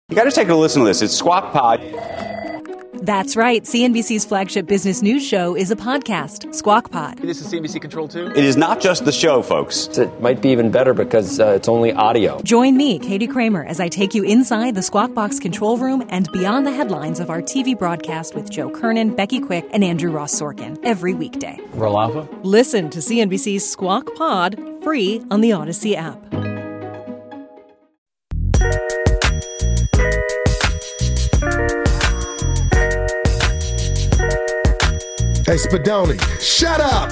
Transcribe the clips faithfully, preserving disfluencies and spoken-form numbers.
You got to take a listen to this. It's Squawk Pod. That's right. C N B C's flagship business news show is a podcast, Squawk Pod. This is C N B C Control two? It is not just the show, folks. It might be even better because uh, it's only audio. Join me, Katie Kramer, as I take you inside the Squawk Box control room and beyond the headlines of our T V broadcast with Joe Kernan, Becky Quick, and Andrew Ross Sorkin every weekday. Roll Alpha? Listen to C N B C's Squawk Pod free on the Odyssey app. Hey, Spadoni, shut up!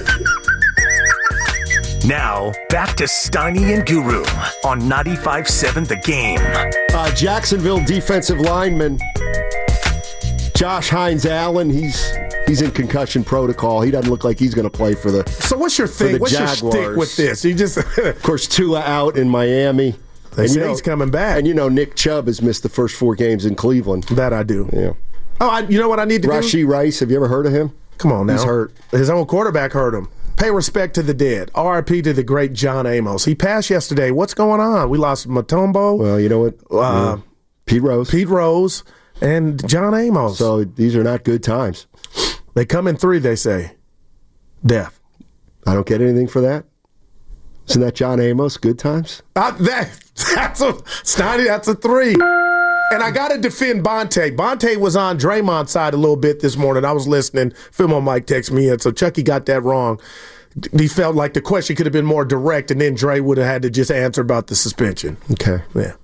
Now, back to Steiny and Guru on ninety-five seven The Game. Uh, Jacksonville defensive lineman Josh Hines-Allen, he's he's in concussion protocol. He doesn't look like he's going to play for the So what's your thing? What's Jaguars. your stick with this? You just Of course, Tua out in Miami. They say he's coming back. And you know Nick Chubb has missed the first four games in Cleveland. That I do. Yeah. Oh, I, you know what I need to Rashee do? Rashee Rice, have you ever heard of him? Come on now. He's hurt. His own quarterback hurt him. Pay respect to the dead. R I P to the great John Amos. He passed yesterday. What's going on? We lost Mutombo. Well, you know what? Uh, yeah. Pete Rose. Pete Rose and John Amos. So these are not good times. They come in three, they say. Death. I don't get anything for that. Isn't that John Amos? Good times? Uh, that, that's a Steiny, that's a three. And I got to defend Bonte. Bonte was on Draymond's side a little bit this morning. I was listening. Film on Mike texted me in, so Chucky got that wrong. He felt like the question could have been more direct, and then Dre would have had to just answer about the suspension. Okay. Yeah.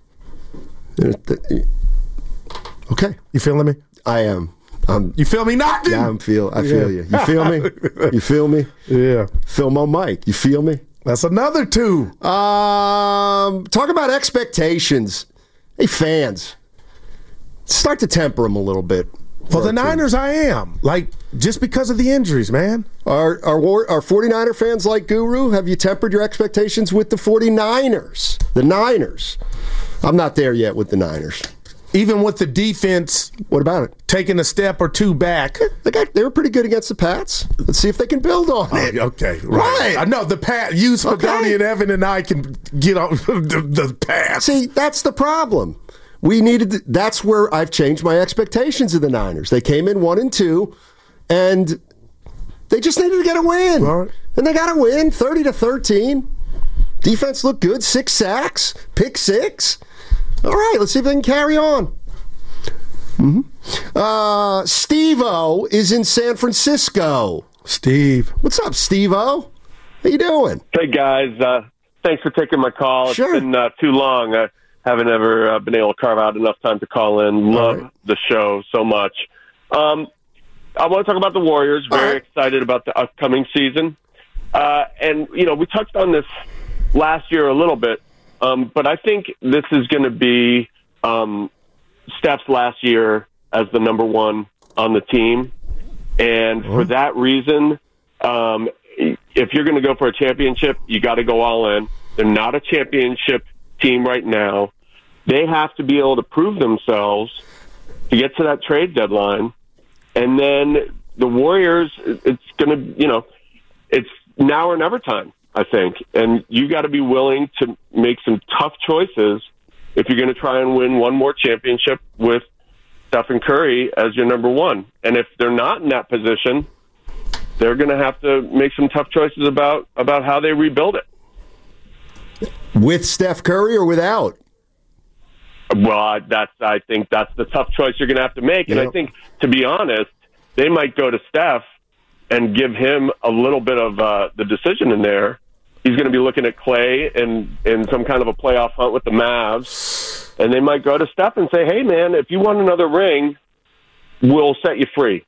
Okay. You feeling me? I am. I'm, you feel me knocking? Yeah, I'm feel. I feel yeah. you. You feel me? You feel me? Yeah. Film on Mike. You feel me? That's another two. Um, talk about expectations. Hey, fans. Start to temper them a little bit. For the Niners, I am. Like, just because of the injuries, man. Are, are, are 49er fans like Guru? Have you tempered your expectations with the 49ers? The Niners. I'm not there yet with the Niners. Even with the defense. What about it? Taking a step or two back. They, got, they were pretty good against the Pats. Let's see if they can build on it. Oh, okay, right. I know the Pat. You, Spadoni, okay. and Evan and I can get on the, the Pats. See, that's the problem. We needed. To, that's where I've changed my expectations of the Niners. They came in one and two, and they just needed to get a win, right. and they got a win, thirty to thirteen. Defense looked good, six sacks, pick six. All right, let's see if they can carry on. Mm-hmm. Uh, Steve-O is in San Francisco. Steve, what's up, Steve-O? How you doing? Hey guys, uh, thanks for taking my call. Sure. It's been uh, too long. Uh, Haven't ever uh, been able to carve out enough time to call in. Love right. the show so much. Um, I want to talk about the Warriors. Very right. excited about the upcoming season. Uh, and, you know, we touched on this last year a little bit, um, but I think this is going to be um, Steph's last year as the number one on the team. And oh. for that reason, um, if you're going to go for a championship, you got to go all in. They're not a championship team right now. They have to be able to prove themselves to get to that trade deadline. And then the Warriors, it's going to, you know, it's now or never time, I think. And you got to be willing to make some tough choices if you're going to try and win one more championship with Stephen Curry as your number one. And if they're not in that position, they're going to have to make some tough choices about, about how they rebuild it. With Steph Curry or without? Well, that's I think that's the tough choice you're going to have to make. And yep. I think, to be honest, they might go to Steph and give him a little bit of uh, the decision in there. He's going to be looking at Clay and in some kind of a playoff hunt with the Mavs. And they might go to Steph and say, hey, man, if you want another ring, we'll set you free.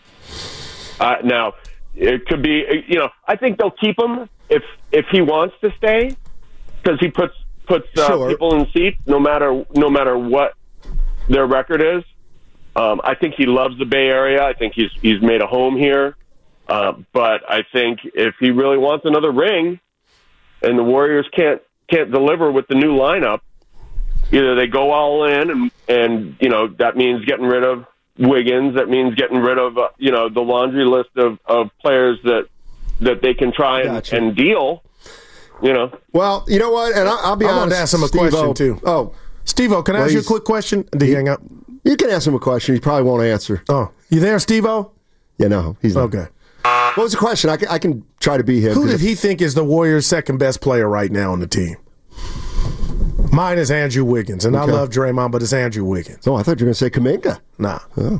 Uh, now, it could be, you know, I think they'll keep him if if he wants to stay. Because he puts puts uh, sure. people in seats, no matter no matter what their record is. Um, I think he loves the Bay Area. I think he's he's made a home here. Uh, but I think if he really wants another ring, and the Warriors can't can't deliver with the new lineup, either they go all in, and and you know that means getting rid of Wiggins. That means getting rid of uh, you know the laundry list of, of players that that they can try and, gotcha. and deal. You know. Well, you know what, and I'll, I'll be I honest. I wanted to ask him a Steve-O, question too. Oh, Steve-O, can I Well, ask you a he's- quick question? Did he hang up? You can ask him a question. He probably won't answer. Oh, you there, Steve-O? Yeah, no, he's not. Okay. What was the question? I can, I can try to be him. Who 'cause did he think is the Warriors' second best player right now on the team? Mine is Andrew Wiggins, and Okay. I love Draymond, but it's Andrew Wiggins. Oh, I thought you were going to say Kuminga. Nah.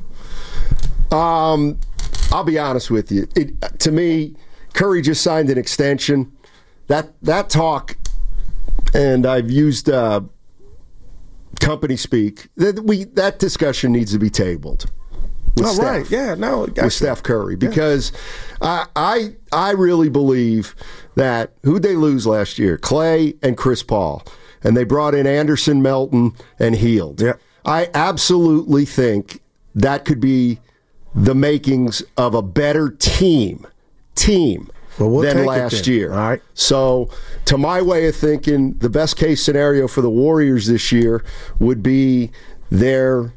Um, I'll be honest with you. It, to me, Curry just signed an extension. That that talk, and I've used uh, company speak. That we that discussion needs to be tabled. With Oh, Steph, right. Yeah, no. with gotcha. Steph Curry, because I, I I really believe that who'd they lose last year? Clay and Chris Paul, and they brought in Anderson, Melton, and Hield. Yeah. I absolutely think that could be the makings of a better team team Well, we'll than take it last then. year. All right. So, to my way of thinking, the best case scenario for the Warriors this year would be they're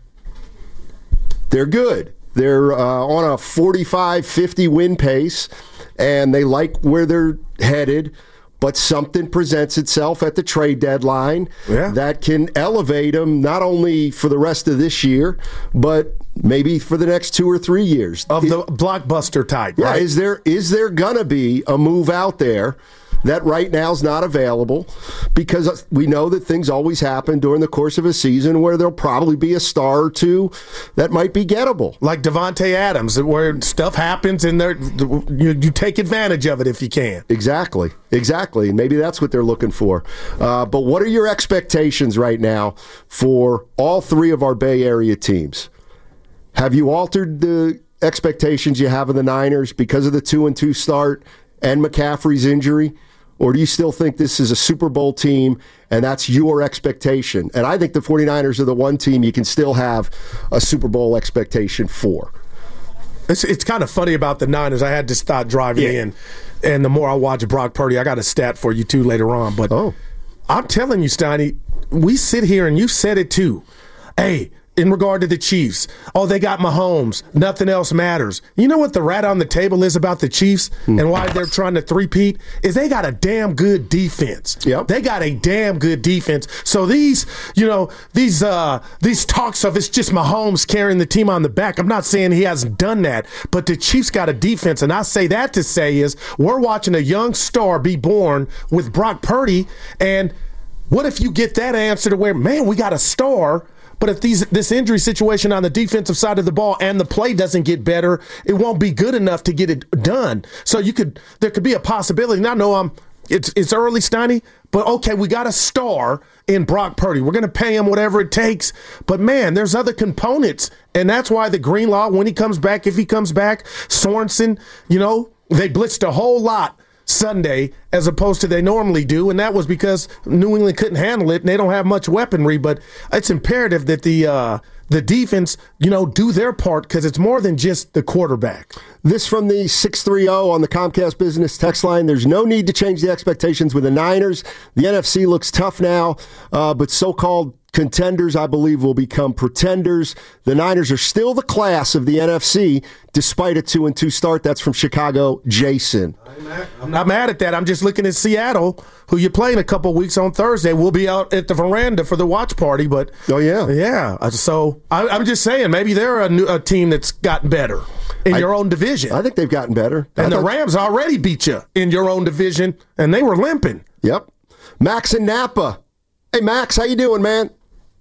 they're good. They're uh, on a forty-five fifty win pace, and they like where they're headed. But something presents itself at the trade deadline Yeah. that can elevate them not only for the rest of this year, but maybe for the next two or three years. Of It- the blockbuster type, yeah, right? is there is there gonna be a move out there that right now is not available? Because we know that things always happen during the course of a season where there'll probably be a star or two that might be gettable. Like Devontae Adams, where stuff happens and there you, you take advantage of it if you can. Exactly, exactly. And maybe that's what they're looking for. Uh, but what are your expectations right now for all three of our Bay Area teams? Have you altered the expectations you have of the Niners because of the two and two start and McCaffrey's injury? Or do you still think this is a Super Bowl team and that's your expectation? And I think the 49ers are the one team you can still have a Super Bowl expectation for. It's, it's kind of funny about the Niners. I had this thought driving Yeah. in, and the more I watch Brock Purdy, I got a stat for you too later on. But Oh. I'm telling you, Steiny, we sit here and you said it too. Hey, in regard to the Chiefs, oh, they got Mahomes. Nothing else matters. You know what the rat on the table is about the Chiefs and why they're trying to three-peat? Is they got a damn good defense. Yep. They got a damn good defense. So these, you know, these uh, these talks of it's just Mahomes carrying the team on the back, I'm not saying he hasn't done that, but the Chiefs got a defense. And I say that to say is we're watching a young star be born with Brock Purdy. And what if you get that answer to where, man, we got a star, but if these this injury situation on the defensive side of the ball and the play doesn't get better, it won't be good enough to get it done. So you could there could be a possibility. Now I know I'm it's it's early, Steiny, but okay, we got a star in Brock Purdy. We're gonna pay him whatever it takes. But man, there's other components. And that's why the Greenlaw, when he comes back, if he comes back, Sorensen, you know, they blitzed a whole lot Sunday as opposed to they normally do, and that was because New England couldn't handle it and they don't have much weaponry. But it's imperative that the uh, the defense, you know, do their part because it's more than just the quarterback. This from the six three zero on the Comcast Business text line. There's no need to change the expectations with the Niners. The N F C looks tough now, uh, but so-called contenders, I believe, will become pretenders. The Niners are still the class of the N F C, despite a two and two start. That's from Chicago, Jason. I'm not mad at that. I'm just looking at Seattle, who you play in a couple weeks on Thursday. We'll be out at the veranda for the watch party. But Oh, yeah. yeah. So I, I'm just saying, maybe they're a, new, a team that's gotten better in I- your own division. I think they've gotten better. I and the thought- Rams already beat you in your own division, and they were limping. Yep. Max in Napa. Hey, Max, how you doing, man?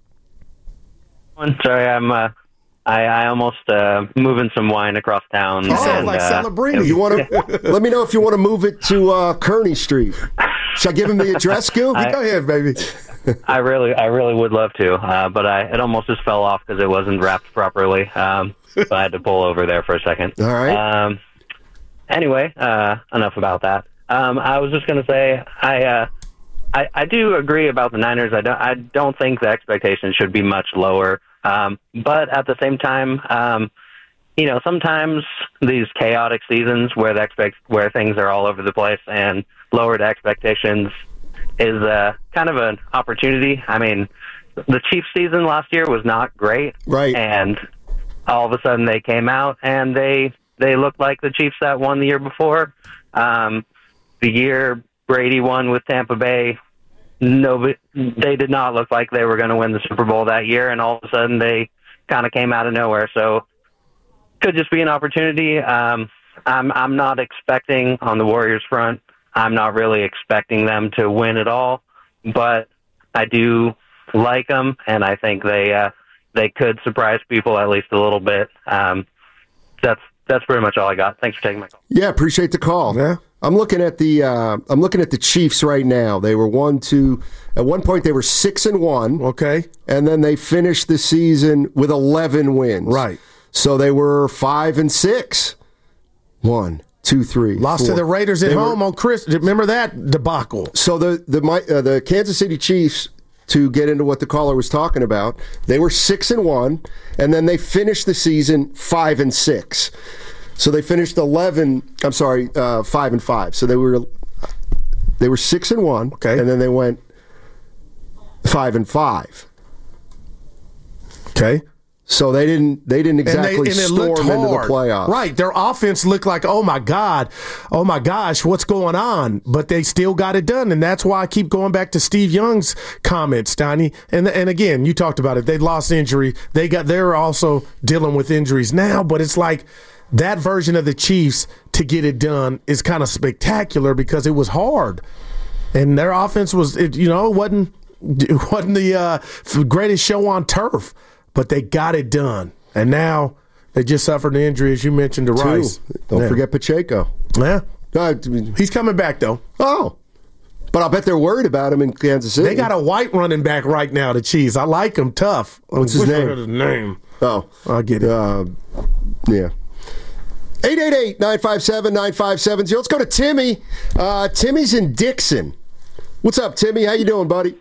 Sorry, I'm. Uh, I, I almost uh, moving some wine across town. You sound and, like uh, Celebrini. You want to let me know if you want to move it to uh, Kearney Street. Should I give him the address, Goo? I- Go ahead, baby. I really, I really would love to, uh, but I it almost just fell off because it wasn't wrapped properly. Um, so I had to pull over there for a second. All right. Um, anyway, uh, enough about that. Um, I was just going to say, I, uh, I, I do agree about the Niners. I don't, I don't think the expectations should be much lower. Um, but at the same time, um, you know, sometimes these chaotic seasons where the expect where things are all over the place and lowered expectations is uh, kind of an opportunity. I mean, the Chiefs season last year was not great, Right. And all of a sudden they came out and they they looked like the Chiefs that won the year before. Um, the year Brady won with Tampa Bay, nobody, they did not look like they were going to win the Super Bowl that year, and all of a sudden they kind of came out of nowhere. So could just be an opportunity. Um, I'm I'm not expecting on the Warriors front. I'm not really expecting them to win at all, but I do like them, and I think they uh, they could surprise people at least a little bit. Um, that's that's pretty much all I got. Thanks for taking my call. Yeah, appreciate the call. Yeah. I'm looking at the uh, I'm looking at the Chiefs right now. They were one two. At one point, they were six and one. Okay, and then they finished the season with eleven wins. Right. So they were five and six. One, two, three. Lost four. to the Raiders at They home were, on Chris. Remember that debacle? So the the uh, the Kansas City Chiefs, to get into what the caller was talking about, they were six and one, and then they finished the season five and six. So they finished eleven. I'm sorry, uh, five and five. So they were they were six and one. Okay, and then they went five and five. Okay. So they didn't they didn't exactly and they, and storm into the playoffs. Right. Their offense looked like, oh my God, oh my gosh, what's going on? But they still got it done. And that's why I keep going back to Steve Young's comments, Donnie. And and again, you talked about it. They lost injury. They got they're also dealing with injuries now, but it's like that version of the Chiefs to get it done is kind of spectacular because it was hard. And their offense was, it, you know, it wasn't, it wasn't the uh, greatest show on turf. But they got it done. And now they just suffered an injury, as you mentioned, to Two. Rice. Don't yeah. forget Pacheco. Yeah. Uh, He's coming back, though. Oh. But I'll bet they're worried about him in Kansas City. They got a white running back right now, the Chiefs. I like him tough. What's his name? His name? Oh. I get it. Uh, yeah. eight eight eight, nine five seven, nine five seven zero. Let's go to Timmy. Uh, Timmy's in Dixon. What's up, Timmy? How you doing, buddy?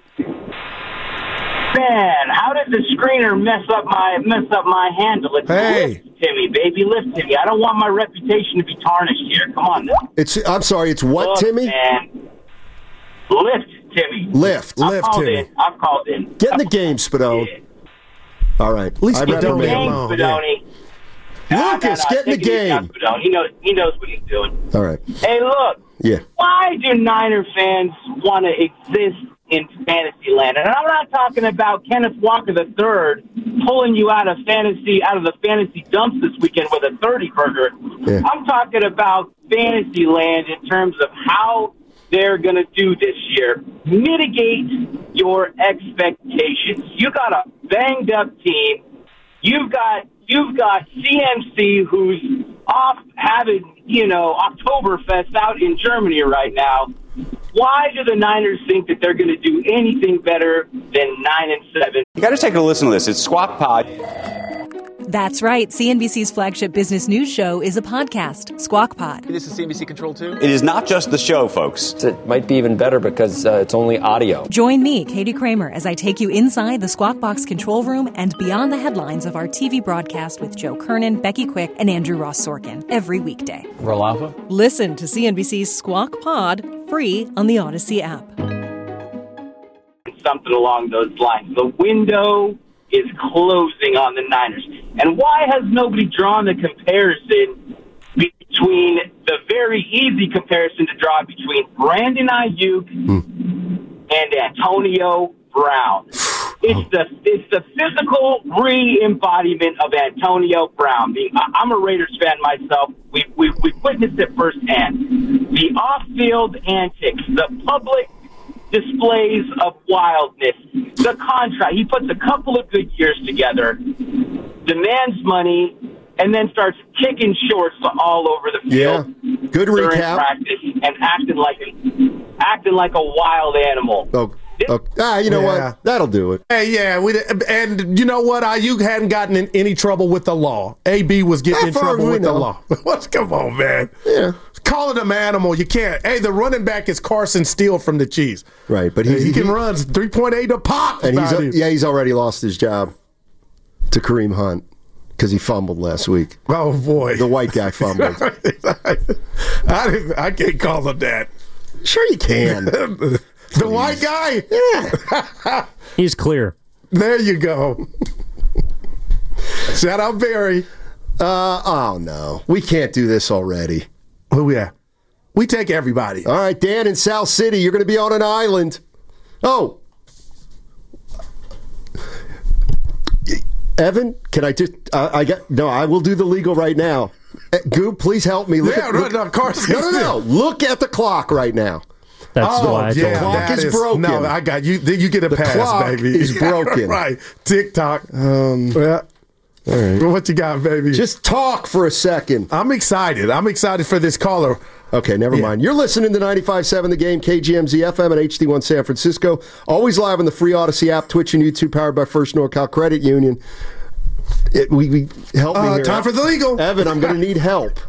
Man, how did the screener mess up my mess up my handle? It's hey. Lift Timmy, baby, lift Timmy. I don't want my reputation to be tarnished here. Come on now. It's I'm sorry, it's what, Look, Timmy? Man. Lift Timmy. Lift. I've Lift called Timmy. in. I've called in. Get in the game, Spadone. Yeah. All right. At least I Spadone reprimand ain't him. alone. Spadoni. Lucas, get in the game. He knows, he knows what he's doing. All right. Hey, look. Yeah. Why do Niner fans want to exist in fantasy land? And I'm not talking about Kenneth Walker the third pulling you out of fantasy out of the fantasy dumps this weekend with a thirty burger. Yeah. I'm talking about fantasy land in terms of how they're going to do this year. Mitigate your expectations. You got a banged up team. You've got you've got C M C who's off having, you know, Oktoberfest out in Germany right now. Why do the Niners think that they're going to do anything better than nine and seven? You got to take a listen to this. It's Squawk Pod. That's right. C N B C's flagship business news show is a podcast, Squawk Pod. This is C N B C Control two. It is not just the show, folks. It might be even better because uh, it's only audio. Join me, Katie Kramer, as I take you inside the Squawk Box control room and beyond the headlines of our T V broadcast with Joe Kernan, Becky Quick, and Andrew Ross Sorkin every weekday. Roll Alpha. Listen to C N B C's Squawk Pod free on the Odyssey app. Something along those lines. The window is closing on the Niners. And why has nobody drawn the comparison between the very easy comparison to draw between Brandon Ayuk mm. and Antonio Brown? It's the it's the physical re-embodiment of Antonio Brown. The, I'm a Raiders fan myself. We we we witnessed it firsthand. The off-field antics, the public displays of wildness, the contract. He puts a couple of good years together, demands money, and then starts kicking shorts all over the field. Yeah, good recap. Practice and acting like a, acting like a wild animal. Oh. Okay. Ah, you know Yeah. what? That'll do it. Hey, yeah, we and you know what? Ayuk hadn't gotten in any trouble with the law. A B was getting How in far trouble do we with the know? law. What's come on, man? Yeah. Call it an animal. You can't. Hey, the running back is Carson Steele from the Chiefs. Right, but He, he, he can run three point eight a pop. and about he's it. yeah, he's already lost his job to Kareem Hunt because he fumbled last week. Oh boy, The white guy fumbled. I, didn't, I can't call him that. Sure you can. The white guy? Yeah. He's clear. There you go. Shout out Barry. Uh, oh, no. We can't do this already. Oh, yeah. We take everybody. All right, Dan in South City, you're going to be on an island. Oh. Evan, can I just, uh, I get, no, I will do the legal right now. Uh, Goop, please help me. Look yeah, at, right, look, no, of course. no, no, no. Look at the clock right now. That's oh, why I yeah, the clock is, is broken. No, I got you. You get a the pass, clock baby. is broken. right. TikTok. Um, yeah. All right. Well, what you got, baby? Just talk for a second. I'm excited. I'm excited for this caller. Okay, never Yeah. mind. You're listening to ninety-five point seven The Game, K G M Z F M and H D one San Francisco. Always live on the free Odyssey app, Twitch and YouTube, powered by First NorCal Credit Union. It, we, we help me Uh, here. time for the legal. Evan, I'm going to need help.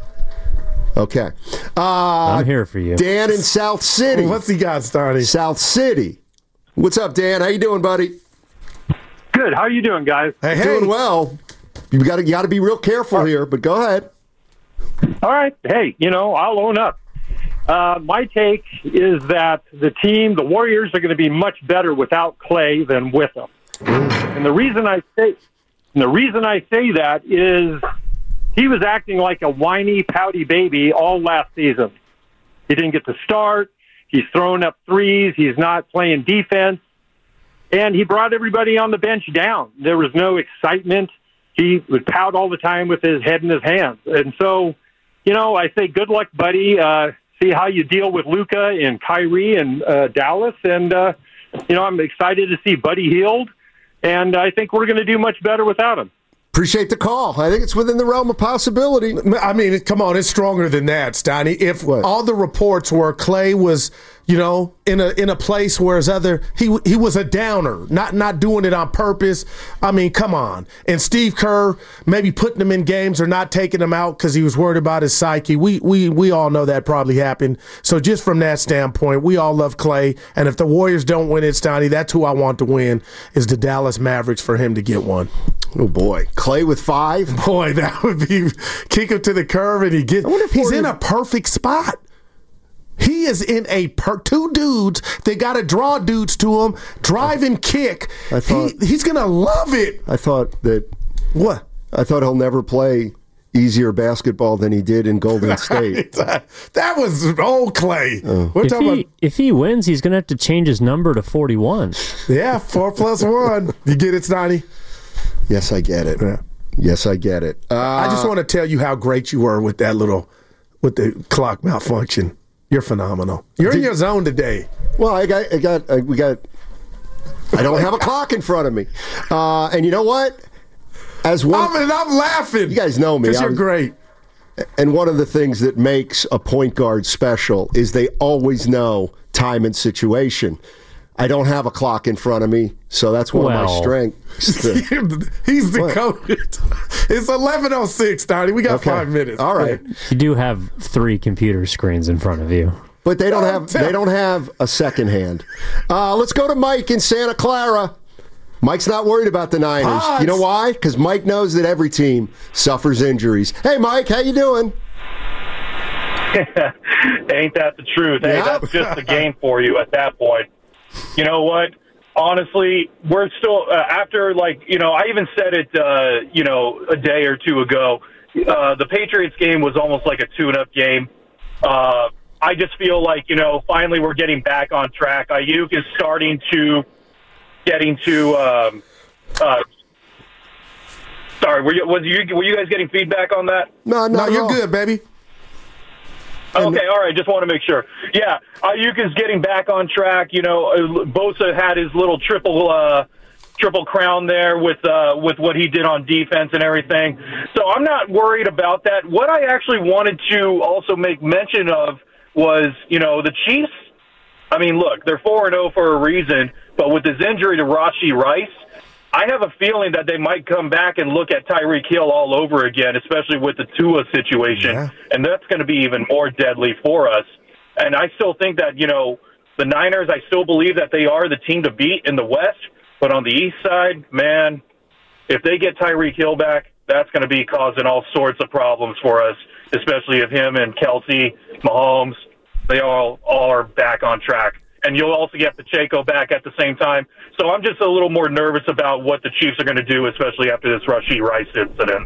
Okay. Uh, I'm here for you. Dan in South City. What's he got, Starty? South City. What's up, Dan? How you doing, buddy? Good. How are you doing, guys? Hey, hey. Doing well. You got to got to be real careful here, but go ahead. All right. Hey, you know, I'll own up. Uh, my take is that the team, the Warriors, are going to be much better without Clay than with him. And the reason I say, and the reason I say that is he was acting like a whiny, pouty baby all last season. He didn't get to start. He's throwing up threes. He's not playing defense. And he brought everybody on the bench down. There was no excitement. He would pout all the time with his head in his hands. And so, you know, I say good luck, buddy. Uh, see how you deal with Luka and Kyrie and uh, Dallas. And, uh, you know, I'm excited to see Buddy Hield. And I think we're going to do much better without him. Appreciate the call. I think it's within the realm of possibility. I mean, come on, it's stronger than that, Steiny. If What? all the reports where Clay was, you know, in a in a place where his other he he was a downer, not not doing it on purpose. I mean, come on. And Steve Kerr maybe putting him in games or not taking him out because he was worried about his psyche. We we we all know that probably happened. So just from that standpoint, we all love Clay. And if the Warriors don't win it, Steiny, that's who I want to win is the Dallas Mavericks for him to get one. Oh boy, Clay with five. Boy, that would be kick him to the curve, and he get. I wonder if He's Warriors- in a perfect spot. He is in a per, two dudes. They got to draw dudes to him, drive and kick. I thought- he, he's gonna love it. I thought that. What? I thought he'll never play easier basketball than he did in Golden State. That was old Clay. Oh. We're If talking he, about if he wins, he's going to have to change his number to forty-one. yeah, four plus one. You get it, Snotty? Yes, I get it. Yeah. Yes, I get it. Uh, I just want to tell you how great you were with that little, with the clock malfunction. You're phenomenal. You're in your zone today. Well, I got, I got, uh, we got. I don't have a clock in front of me, uh, and you know what? As one, I'm, and I'm laughing. you guys know me. Because I you're was- great. And one of the things that makes a point guard special is they always know time and situation. I don't have a clock in front of me, so that's one of my Well. strengths. He's the What? coach. It's eleven oh six, Donnie. We got Okay. five minutes. All right. You do have three computer screens in front of you. But they don't Don't have tell- they don't have a second hand. Uh, let's go to Mike in Santa Clara. Mike's not worried about the Niners. Pods. You know why? Because Mike knows that every team suffers injuries. Hey, Mike, how you doing? Ain't that the truth? Hey, Yeah. that's just the game for you at that point. You know what? Honestly, we're still uh, after like you know. I even said it uh, you know a day or two ago. Uh, the Patriots game was almost like a tune-up game. Uh, I just feel like you know finally we're getting back on track. Ayuk is starting to getting to. Um, uh, sorry, were you was you were you guys getting feedback on that? No, No, no, you're good, baby. Okay, all right. Just want to make sure. Yeah, Ayuk is getting back on track. You know, uh, Bosa had his little triple uh, triple crown there with uh, with what he did on defense and everything. So I'm not worried about that. What I actually wanted to also make mention of was, you know, the Chiefs. I mean, look, they're four and zero for a reason, but with this injury to Rashee Rice, I have a feeling that they might come back and look at Tyreek Hill all over again, especially with the Tua situation, Yeah. and that's going to be even more deadly for us. And I still think that, you know, the Niners, I still believe that they are the team to beat in the West, but on the East side, man, if they get Tyreek Hill back, that's going to be causing all sorts of problems for us, especially if him and Kelsey, Mahomes, they all, all are back on track. And you'll also get Pacheco back at the same time. So I'm just a little more nervous about what the Chiefs are going to do, especially after this Rashee Rice incident.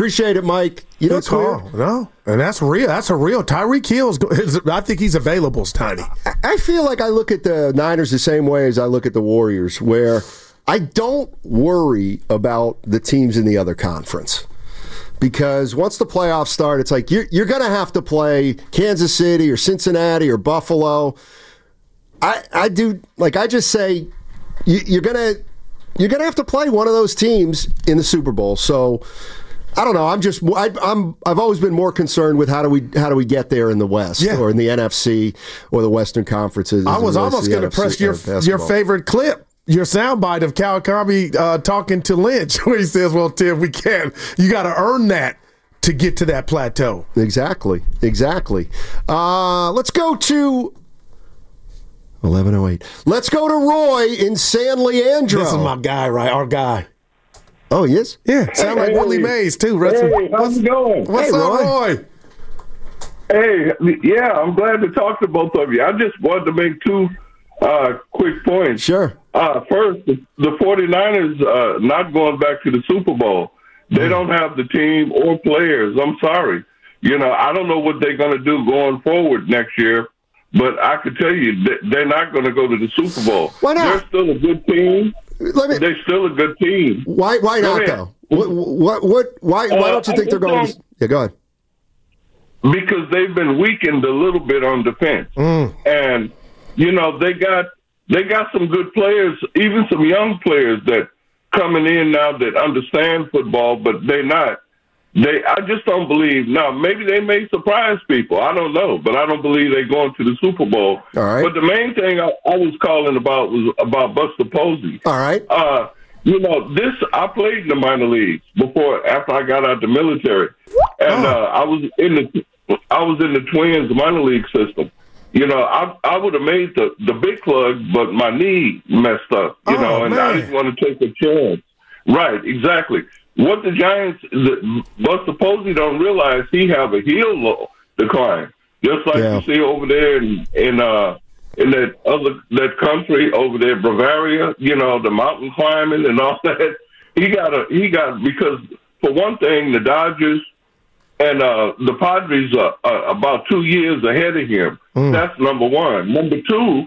Appreciate it, Mike. You know, Good call. weird? No, and that's real. That's a real. Tyreek Hill's. I think he's available, Tiny. I feel like I look at the Niners the same way as I look at the Warriors, where I don't worry about the teams in the other conference. Because once the playoffs start, it's like you're, you're going to have to play Kansas City or Cincinnati or Buffalo. I I do like I just say you, you're going to you're going to have to play one of those teams in the Super Bowl. So I don't know. I'm just I, I'm I've always been more concerned with how do we how do we get there in the West Yeah. or in the N F C or the Western Conferences. I was almost going to press your your favorite clip. Your soundbite of Kawakami uh, talking to Lynch, where he says, "Well, Tim, we can't. You got to earn that to get to that plateau." Exactly, exactly. Uh, let's go to eleven oh eight. Let's go to Roy in San Leandro. This is my guy, right? Our guy. Oh, he is? Yeah, sound like Hey. Willie Mays too. Hey, how's it going? What's Hey, up, Roy? Roy? Hey, yeah, I'm glad to talk to both of you. I just wanted to make two uh, quick points. Sure. Uh, first, the, the 49ers uh, not going back to the Super Bowl. They don't have the team or players. I'm sorry. You know, I don't know what they're going to do going forward next year, but I can tell you that they're not going to go to the Super Bowl. Why not? They're still a good team. Let me, They're still a good team. why why Go not, ahead. though? What, what, what, why, why Uh, don't you think I they're going just to... Yeah, go ahead. Because they've been weakened a little bit on defense. Mm. And, you know, they got they got some good players, even some young players that coming in now that understand football, but they're not. They, I just don't believe. Now, maybe they may surprise people. I don't know, but I don't believe they're going to the Super Bowl. All right. But the main thing I, I was calling about was about Buster Posey. All right. Uh, you know, this I played in the minor leagues before after I got out of the military, and Oh. uh, I was in the I was in the Twins minor league system. You know, I I would have made the the big club, but my knee messed up. You Oh, know, and man. I didn't want to take a chance. Right, exactly. What the Giants, the, Buster Posey don't realize he have a heel lo- decline, just like Yeah. you see over there in in uh in that other that country over there, Bavaria. You know, the mountain climbing and all that. He got a he got because for one thing, the Dodgers and uh, the Padres are, are about two years ahead of him. Mm. That's number one. Number two,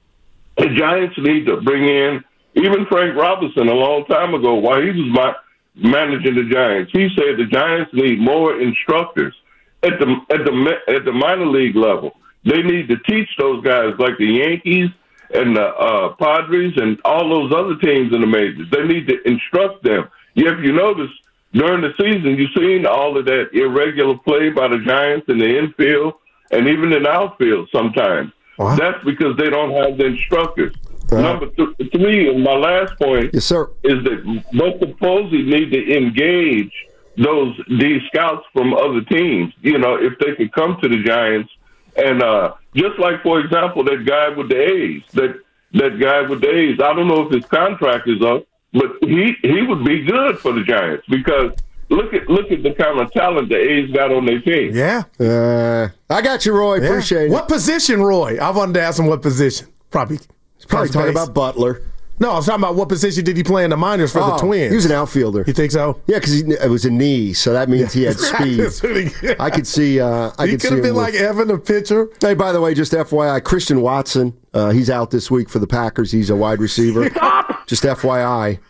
the Giants need to bring in even Frank Robinson a long time ago while he was my, managing the Giants. He said the Giants need more instructors at the at the at the minor league level. They need to teach those guys like the Yankees and the uh, Padres and all those other teams in the majors. They need to instruct them. Yeah, if you notice, during the season, you've seen all of that irregular play by the Giants in the infield and even in the outfield sometimes. Wow. That's because they don't have the instructors. Uh-huh. Number th- three, and my last point, Yes, sir. is that Buster Posey need to engage those these scouts from other teams. You know, if they could come to the Giants and uh, just like, for example, that guy with the A's, that that guy with the A's. I don't know if his contract is up, but he he would be good for the Giants because look at look at the kind of talent the A's got on their team. Yeah. Uh, I got you, Roy. Yeah. Appreciate it. What position, Roy? I wanted to ask him what position. Probably. Probably first talking base. about Butler. No, I was talking about what position did he play in the minors for Oh, the Twins? He was an outfielder. You think so? Yeah, because it was a knee, so that means he had speed. That's really good. I could see. Uh, I he could could see have been him like with- Evan, the pitcher. Hey, by the way, just F Y I, Christian Watson, uh, he's out this week for the Packers. He's a wide receiver. Just F Y I.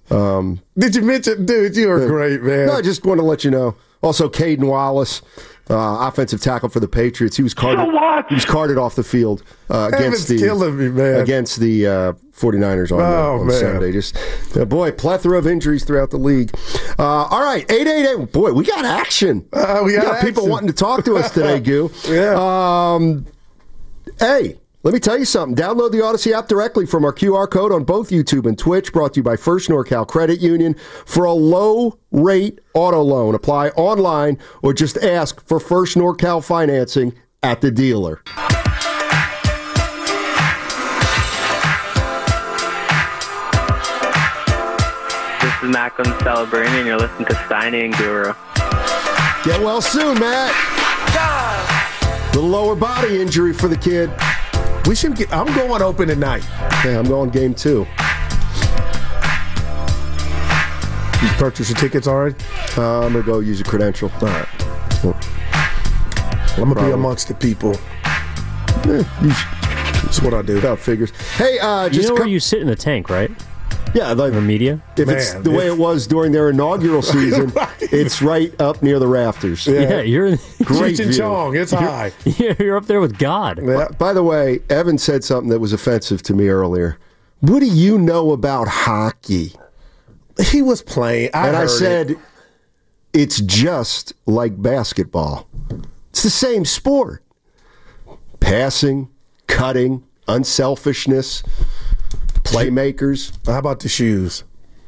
Um, Did you mention, dude? You were uh, great, man. No, I just want to let you know. Also, Caden Wallace, uh, offensive tackle for the Patriots. He was carted. So what? He was carted off the field uh, Evan's against the killing me, man. against the uh, 49ers on, Oh, on man. Sunday. Just uh, boy, plethora of injuries throughout the league. Uh, all right, eight eight eight. Boy, we got action. Uh, we got people action. wanting to talk to us today, Goo. Yeah. Um, hey. Let me tell you something. Download the Odyssey app directly from our Q R code on both YouTube and Twitch, brought to you by First NorCal Credit Union for a low-rate auto loan. Apply online or just ask for First NorCal financing at the dealer. This is Macklin Celebrini, and you're listening to Steiny and Guru. Get well soon, Matt. The lower body injury for the kid. We should get. I'm going open tonight. Okay, I'm going game two. You purchased your tickets already? Uh, I'm going to go use a credential. All right. Well, I'm going to be amongst the people. Eh, you That's what I do. About figures. Hey, uh, just you know co- where you sit in the tank, right? Yeah, like the media. If Man, it's the if, way it was during their inaugural season, right. it's right up near the rafters. Yeah, yeah you're great Cheech and Chong. It's you're, high. Yeah, you're up there with God. Yeah. By the way, Evan said something that was offensive to me earlier. What do you know about hockey? He was playing. I and I heard said, it. it's just like basketball. It's the same sport. Passing, cutting, unselfishness, playmakers. How about the shoes?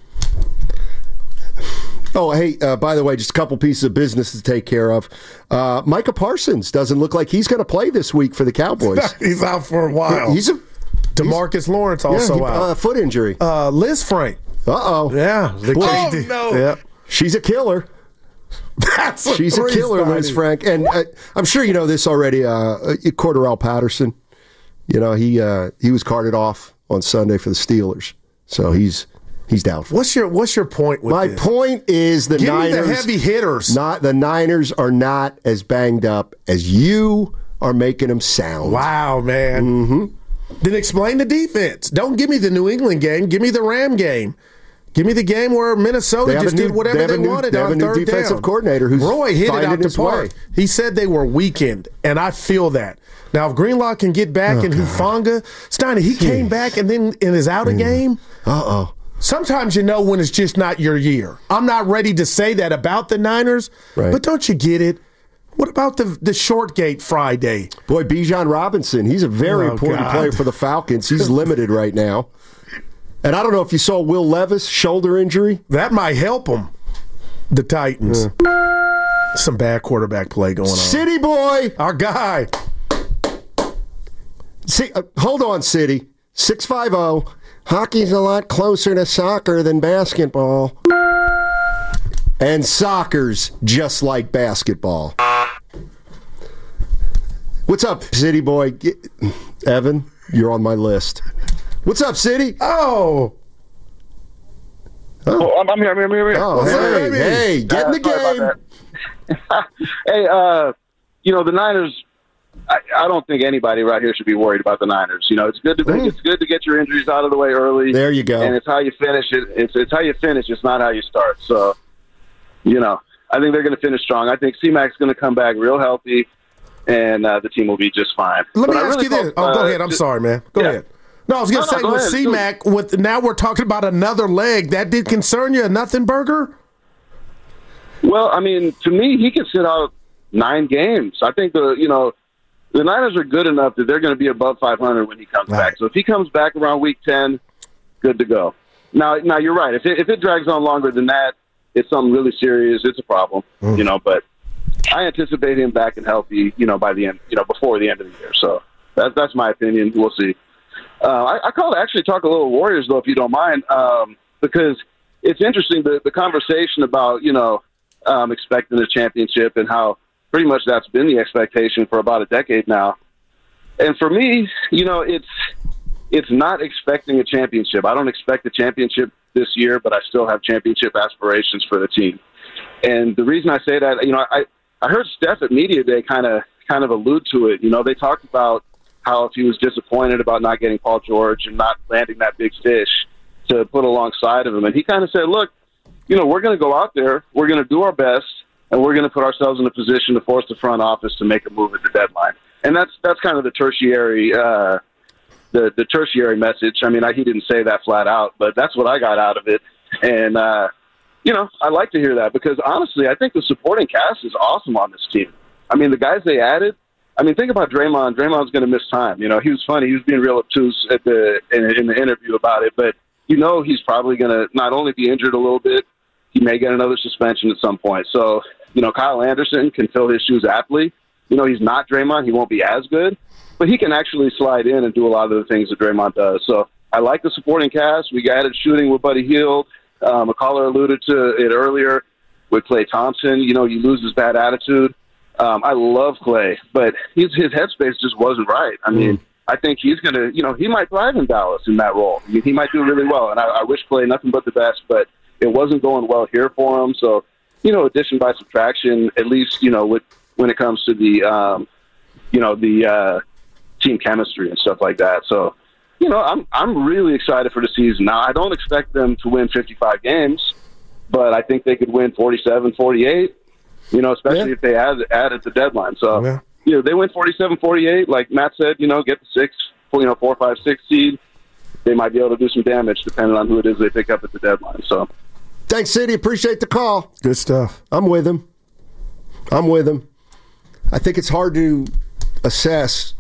Oh, hey, uh, by the way, just a couple pieces of business to take care of. Uh, Micah Parsons doesn't look like he's going to play this week for the Cowboys. He's out for a while. He's a DeMarcus Lawrence also yeah, he, out. Uh, foot injury. Uh, Liz Frank. Uh-oh. Yeah. The Boy, oh, she, no. Yeah. She's a killer. That's a She's a killer, Liz Liz Frank. And uh, I'm sure you know this already. Uh, Cordarrelle Patterson, you know, he uh, he was carted off on Sunday for the Steelers. So he's he's doubtful. What's your What's your point with My this? point is the Give Niners. me the heavy hitters. Not the Niners are not as banged up as you are making them sound. Wow, man. Mm-hmm. Then explain the defense. Don't give me the New England game. Give me the Ram game. Give me the game where Minnesota just new, did whatever they, they, new, wanted they have on a new third defensive down. coordinator who's Roy hit it finding out the his park. way. He said they were weakened, and I feel that. Now, if Greenlaw can get back Oh, and God. Hufanga, Steiner, he Jeez. came back and then and is out of game. Uh-oh. Sometimes you know when it's just not your year. I'm not ready to say that about the Niners, Right. but don't you get it? What about the the short gate Friday? Boy, Bijan Robinson, he's a very Oh, important God. player for the Falcons. He's limited right now. And I don't know if you saw Will Levis, shoulder injury. That might help them, the Titans. Yeah. Some bad quarterback play going on. City boy. Our guy. See, uh, hold on, City. six five zero. Hockey's a lot closer to soccer than basketball. And soccer's just like basketball. What's up, City boy? Get, Evan, you're on my list. What's up, City? Oh. Oh, I'm, I'm here. I'm here. I'm here. I'm here. Oh, hey, hey, get in the game. Hey, uh, you know the Niners. I, I don't think anybody right here should be worried about the Niners. You know, it's good to Mm. it's good to get your injuries out of the way early. There you go. And it's how you finish it. It's it's how you finish. It's not how you start. So, you know, I think they're going to finish strong. I think C-Mac's going to come back real healthy, and uh, the team will be just fine. Let But me I ask really you this. thought, Oh, go uh, ahead. I'm just- sorry, man. Go yeah. ahead. No, I was going to No, say no, go with ahead. C-Mac, with now we're talking about another leg. That did concern you, a nothing burger? Well, I mean, to me, he could sit out nine games. I think the you know the Niners are good enough that they're going to be above five hundred when he comes Right. back. So if he comes back around week ten, good to go. Now, now you're right. If it, if it drags on longer than that, it's something really serious. It's a problem, Mm. you know. But I anticipate him back and healthy, you know, by the end, you know, before the end of the year. So that's that's my opinion. We'll see. Uh, I, I call to actually talk a little Warriors though, if you don't mind, um, because it's interesting the the conversation about you know um, expecting a championship and how pretty much that's been the expectation for about a decade now. And for me, you know, it's it's not expecting a championship. I don't expect a championship this year, but I still have championship aspirations for the team. And the reason I say that, you know, I I heard Steph at Media Day kind of kind of allude to it. You know, they talked about how if he was disappointed about not getting Paul George and not landing that big fish to put alongside of him. And he kind of said, look, you know, we're going to go out there, we're going to do our best, and we're going to put ourselves in a position to force the front office to make a move at the deadline. And that's that's kind of the tertiary uh, the, the tertiary message. I mean, I, he didn't say that flat out, but that's what I got out of it. And, uh, you know, I like to hear that because, honestly, I think the supporting cast is awesome on this team. I mean, the guys they added, I mean, think about Draymond. Draymond's going to miss time. You know, he was funny. He was being real obtuse at the in, in the interview about it. But, you know, he's probably going to not only be injured a little bit, he may get another suspension at some point. So, you know, Kyle Anderson can fill his shoes aptly. You know, he's not Draymond. He won't be as good. But he can actually slide in and do a lot of the things that Draymond does. So I like the supporting cast. We got it shooting with Buddy Hield. Um, a caller alluded to it earlier with Klay Thompson. You know, you lose his bad attitude. Um, I love Klay, but his his headspace just wasn't right. I mean, mm. I think he's going to, you know, he might thrive in Dallas in that role. I mean, he might do really well, and I, I wish Klay nothing but the best. But it wasn't going well here for him. So, you know, addition by subtraction, at least, you know, with, when it comes to the, um, you know, the uh, team chemistry and stuff like that. So, you know, I'm I'm really excited for the season. Now, I don't expect them to win fifty-five games, but I think they could win forty-seven, forty-eight, you know, especially yeah. if they add, add at the deadline. So, yeah. you know, they win forty-seven, forty-eight, like Matt said, you know, get the six, you know, four, five, six seed. They might be able to do some damage depending on who it is they pick up at the deadline. So, thanks, City. Appreciate the call. Good stuff. I'm with him. I'm with him. I think it's hard to assess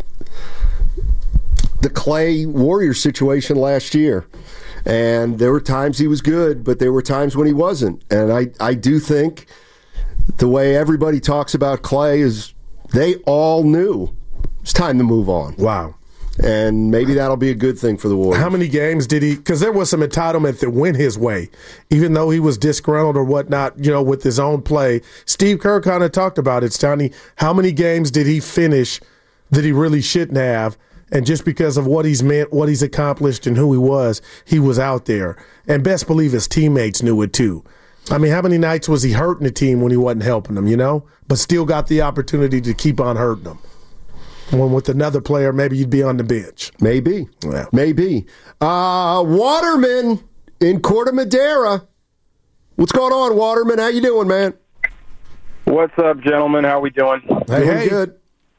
the Clay Warriors situation last year. And there were times he was good, but there were times when he wasn't. And I, I do think the way everybody talks about Clay is they all knew it's time to move on. Wow. And maybe that'll be a good thing for the Warriors. How many games did he – because there was some entitlement that went his way, even though he was disgruntled or whatnot, you know, with his own play. Steve Kerr kind of talked about it, Stoney. How many games did he finish that he really shouldn't have? And just because of what he's meant, what he's accomplished, and who he was, he was out there. And best believe his teammates knew it too. I mean, how many nights was he hurting the team when he wasn't helping them, you know? But still got the opportunity to keep on hurting them. When with another player, maybe you'd be on the bench. Maybe. Yeah. Maybe. Uh, Waterman in Corte Madera. What's going on, Waterman? How you doing, man? What's up, gentlemen? How we doing? Hey, doing hey. good.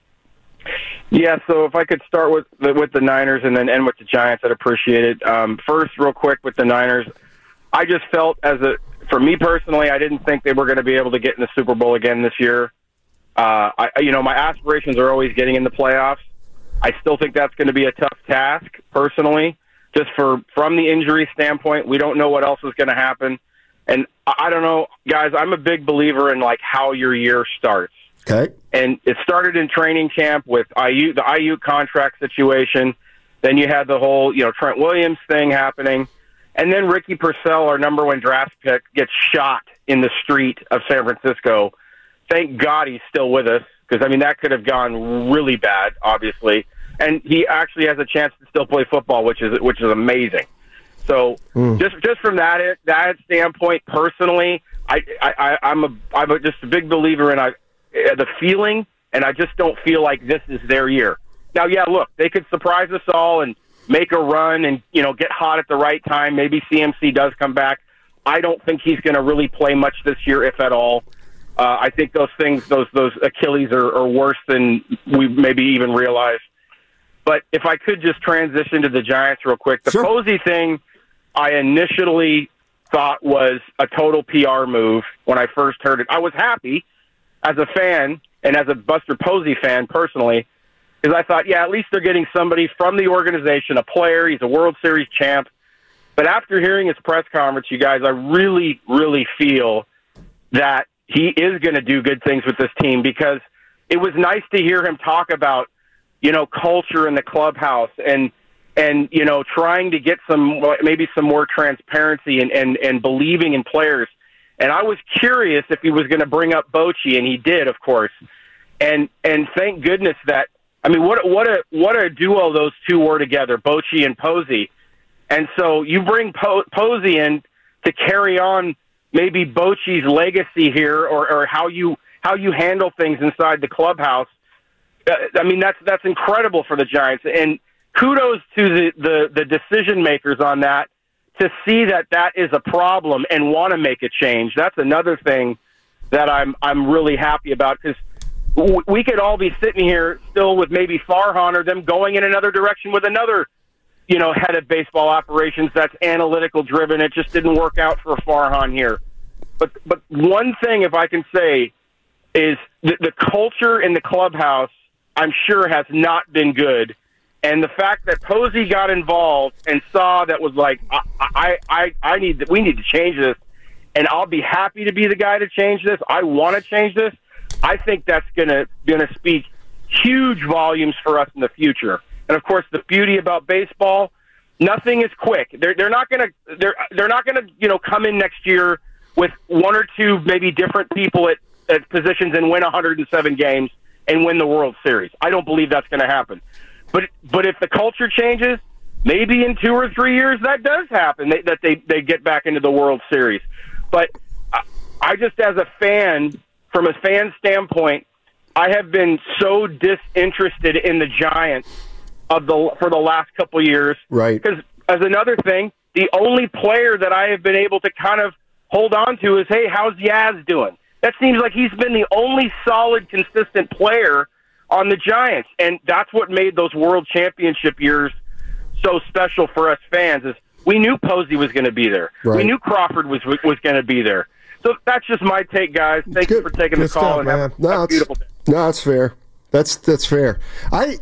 Yeah, so if I could start with the, with the Niners and then end with the Giants, I'd appreciate it. Um, first, real quick with the Niners, I just felt as a for me personally, I didn't think they were going to be able to get in the Super Bowl again this year. Uh, I, you know, my aspirations are always getting in the playoffs. I still think that's going to be a tough task, personally, just for from the injury standpoint. We don't know what else is going to happen, and I, I don't know, guys. I'm a big believer in like how your year starts. Okay. And it started in training camp with I U, the I U contract situation. Then you had the whole, you know, Trent Williams thing happening. And then Ricky Purcell, our number one draft pick, gets shot in the street of San Francisco. Thank God he's still with us, because, I mean, that could have gone really bad, obviously. And he actually has a chance to still play football, which is which is amazing. So mm. just just from that that standpoint, personally, I, I, I'm a I'm a, just a big believer in I, the feeling, and I just don't feel like this is their year. Now, yeah, look, they could surprise us all and make a run and, you know, get hot at the right time. Maybe C M C does come back. I don't think he's going to really play much this year, if at all. Uh, I think those things, those those Achilles are, are worse than we maybe even realize. But if I could just transition to the Giants real quick, the sure. Posey thing I initially thought was a total P R move when I first heard it. I was happy as a fan and as a Buster Posey fan personally, because I thought, yeah, at least they're getting somebody from the organization, a player. He's a World Series champ. But after hearing his press conference, you guys, I really, really feel that he is going to do good things with this team, because it was nice to hear him talk about, you know, culture in the clubhouse and, and you know, trying to get some, maybe some more transparency and, and, and believing in players. And I was curious if he was going to bring up Bochy, and he did, of course. And and thank goodness that, I mean, what what a what a duo those two were together, Bochy and Posey. And so you bring po- Posey in to carry on maybe Bochy's legacy here, or, or how you how you handle things inside the clubhouse. Uh, I mean, that's that's incredible for the Giants, and kudos to the, the, the decision makers on that to see that that is a problem and want to make a change. That's another thing that I'm I'm really happy about, because w- we could all be sitting here still with maybe Farhan or them going in another direction with another, you know, head of baseball operations that's analytical driven. It just didn't work out for Farhan here. But but one thing, if I can say, is the, the culture in the clubhouse, I'm sure, has not been good. And the fact that Posey got involved and saw that was like, I, I, I, I need, to, we need to change this, and I'll be happy to be the guy to change this. I want to change this. I think that's gonna gonna speak huge volumes for us in the future. And of course, the beauty about baseball, nothing is quick. They're they're not gonna they're they're not gonna you know come in next year with one or two maybe different people at, at positions and win one hundred seven games and win the World Series. I don't believe that's going to happen. But but if the culture changes, maybe in two or three years that does happen, they, that they, they get back into the World Series. But I, I just, as a fan, from a fan standpoint, I have been so disinterested in the Giants of the for the last couple of years. Right. Because as another thing, the only player that I have been able to kind of hold on to is, hey, how's Yaz doing? That seems like he's been the only solid, consistent player on the Giants. And that's what made those World Championship years so special for us fans, is we knew Posey was going to be there. Right. We knew Crawford was was going to be there. So that's just my take, guys. Thank you for taking Good the call. stuff, and man. have, No, have a it's, beautiful day. no, that's fair. That's that's fair. I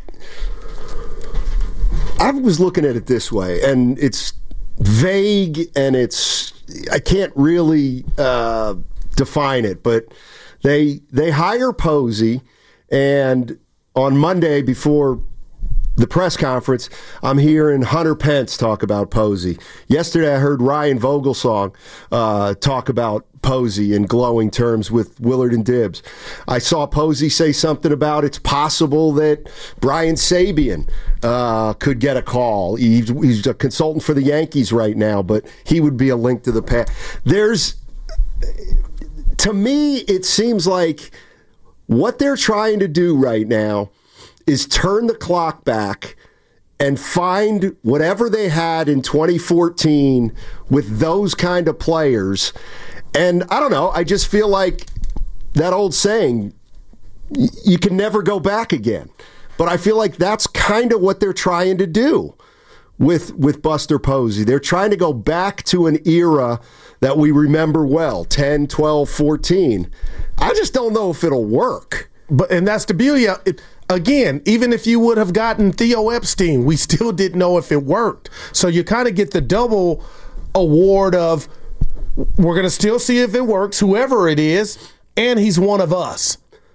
I was looking at it this way, and it's vague, and it's I can't really uh, define it, but they they hire Posey, and on Monday before the press conference, I'm hearing Hunter Pence talk about Posey. Yesterday, I heard Ryan Vogelsong uh, talk about Posey in glowing terms with Willard and Dibbs. I saw Posey say something about it's possible that Brian Sabian uh, could get a call. He's, he's a consultant for the Yankees right now, but he would be a link to the past. There's, to me, it seems like what they're trying to do right now is turn the clock back and find whatever they had in twenty fourteen with those kind of players. And I don't know, I just feel like that old saying, you can never go back again. But I feel like that's kind of what they're trying to do with with Buster Posey. They're trying to go back to an era that we remember well, ten, twelve, fourteen. I just don't know if it'll work. But and that's the beauty of it. Again, even if you would have gotten Theo Epstein, we still didn't know if it worked. So you kind of get the double award of we're going to still see if it works, whoever it is, and he's one of us.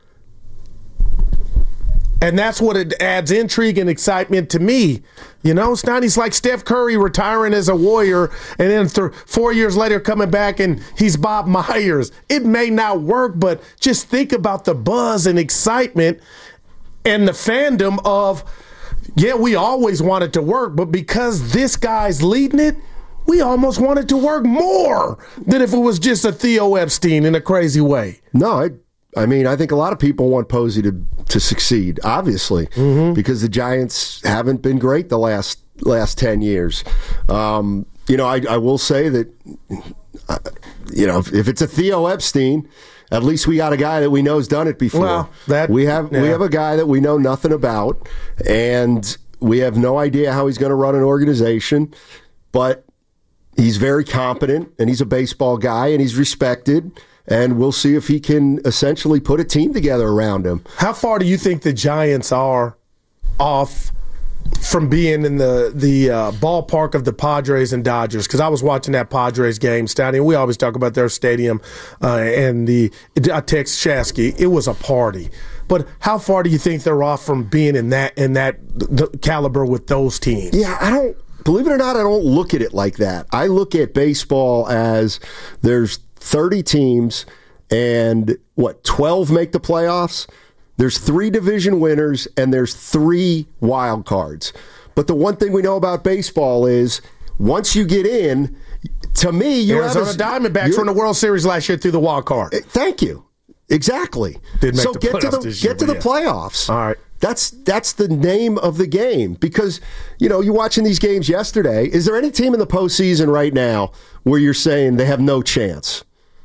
And that's what it adds intrigue and excitement to me. You know, it's not he's like Steph Curry retiring as a Warrior and then th- four years later coming back and he's Bob Myers. It may not work, but just think about the buzz and excitement and the fandom of, yeah, we always want it to work, but because this guy's leading it, we almost want it to work more than if it was just a Theo Epstein in a crazy way. No, I I mean, I think a lot of people want Posey to, to succeed, obviously, mm-hmm. because the Giants haven't been great the last last ten years. Um, you know, I, I will say that, uh, you know, if, if it's a Theo Epstein, at least we got a guy that we know's done it before. Well, that, we have yeah. we have a guy that we know nothing about, and we have no idea how he's going to run an organization, but he's very competent, and he's a baseball guy, and he's respected. And we'll see if he can essentially put a team together around him. How far do you think the Giants are off from being in the the uh, ballpark of the Padres and Dodgers? Because I was watching that Padres game, Stanley, and we always talk about their stadium uh, and the I text Shasky. It was a party. But how far do you think they're off from being in that in that the caliber with those teams? Yeah, I don't. Believe it or not, I don't look at it like that. I look at baseball as there's thirty teams, and what, twelve make the playoffs? There's three division winners, and there's three wild cards. But the one thing we know about baseball is once you get in, to me, you Arizona have a, Diamondbacks won the World Series last year through the wild card. Thank you. Exactly. Didn't make so the get to the this year, get to but the yeah. playoffs. All right. That's that's the name of the game, because, you know, you're watching these games yesterday. Is there any team in the postseason right now where you're saying they have no chance?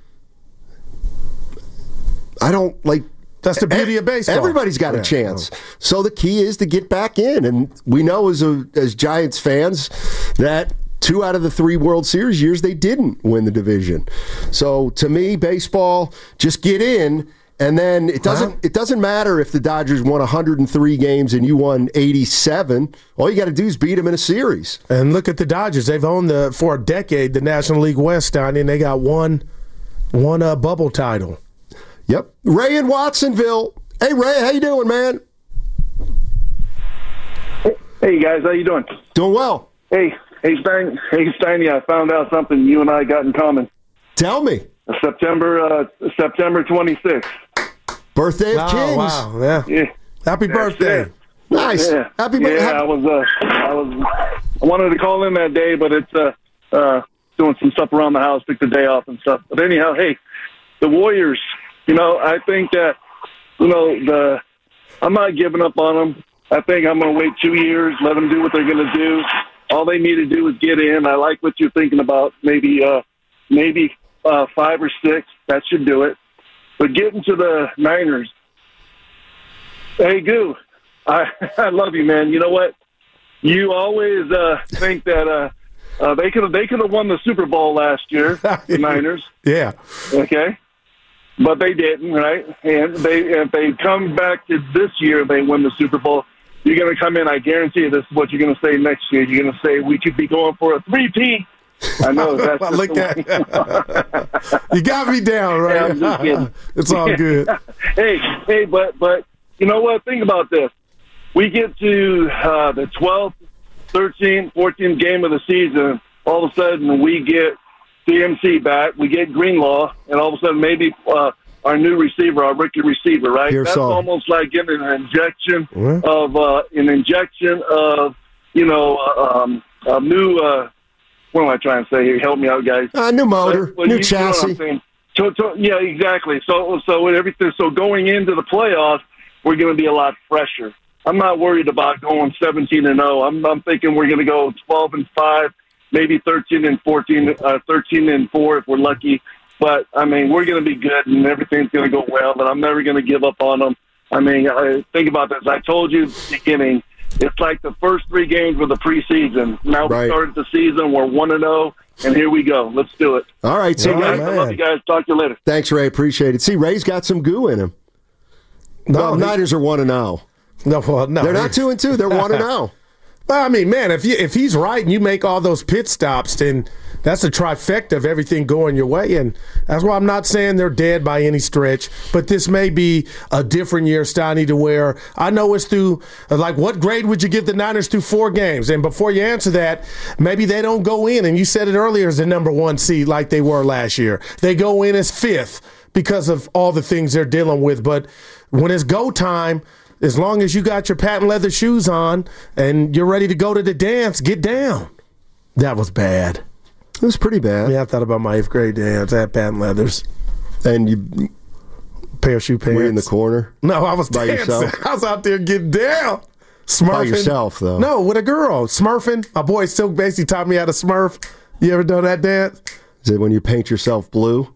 I don't like. That's the beauty of baseball. Everybody's got yeah. a chance. So the key is to get back in, and we know as a, as Giants fans that two out of the three World Series years they didn't win the division. So to me, baseball, just get in. And then it doesn't it doesn't matter if the Dodgers won one hundred three games and you won eighty-seven. All you got to do is beat them in a series. And look at the Dodgers. They've owned the for a decade the National League West, and they got one one uh, bubble title. Yep. Ray in Watsonville. Hey, Ray, how you doing, man? Hey, guys. How you doing? Doing well. Hey, hey, Stein. Hey, Steiny, I found out something you and I got in common. Tell me. September uh, September twenty-sixth. Birthday of wow, Kings. Wow, yeah. yeah. Happy That's birthday. it. Nice. Yeah. Happy birthday. Yeah, I was uh, I was I wanted to call in that day, but it's uh, uh, doing some stuff around the house, took the day off and stuff. But anyhow, hey, the Warriors, you know, I think that, you know, the I'm not giving up on them. I think I'm going to wait two years, let them do what they're going to do. All they need to do is get in. I like what you're thinking about. Maybe uh, maybe uh, five or six. That should do it. But getting to the Niners, hey, Goo, I, I love you, man. You know what? You always uh, think that uh, uh, they could have they could have won the Super Bowl last year, the Niners. Yeah. Okay. But they didn't, right? And they if they come back to this year, they win the Super Bowl. You're going to come in, I guarantee you this is what you're going to say next year. You're going to say, we could be going for a three-peat. I know. That's just Look at You got me down, right? Yeah, I'm just kidding. It's all good. hey, hey, but, but you know what? Think about this. We get to uh, the twelfth, thirteenth, fourteenth game of the season. All of a sudden, we get C M C back. We get Greenlaw. And all of a sudden, maybe uh, – our new receiver, our rookie receiver, right? Here's That's all. almost like getting an injection What? of uh, an injection of you know um, a new. Uh, what am I trying to say here? Help me out, guys. Uh, new motor, But- but new you- you know what chassis. I'm saying. So, so, yeah, exactly. So, so with everything. So going into the playoffs, we're going to be a lot fresher. I'm not worried about going seventeen and zero. I'm, I'm thinking we're going to go twelve and five, maybe thirteen and fourteen, uh, thirteen and four if we're lucky. But, I mean, we're going to be good, and everything's going to go well, but I'm never going to give up on them. I mean, I, think about this. I told you at the beginning, it's like the first three games of the preseason. Now Right. we started the season. We're one and oh, and here we go. Let's do it. All right, so Hey, guys, Ray, I love you guys. Talk to you later. thanks, Ray. Appreciate it. See, Ray's got some goo in him. No, well, he- Niners are one and zero. No, well, no. They're not two and two. They're one and zero. Well, I mean, man, if you, if he's right and you make all those pit stops, then that's a trifecta of everything going your way. And that's why I'm not saying they're dead by any stretch, but this may be a different year, Steiny, to where I know it's through, like, what grade would you give the Niners through four games? And before you answer that, maybe they don't go in, and you said it earlier, as the number one seed like they were last year. They go in as fifth because of all the things they're dealing with. But when it's go time, as long as you got your patent leather shoes on and you're ready to go to the dance, get down. That was bad. It was pretty bad. Yeah, I thought about my eighth grade dance. I had patent leathers. And you pair of shoe pants. were you in the corner? No, I was by dancing. yourself. I was out there getting down. Smurfing. By yourself, though. No, with a girl. Smurfing. My boy still basically taught me how to smurf. You ever done that dance? Is it when you paint yourself blue?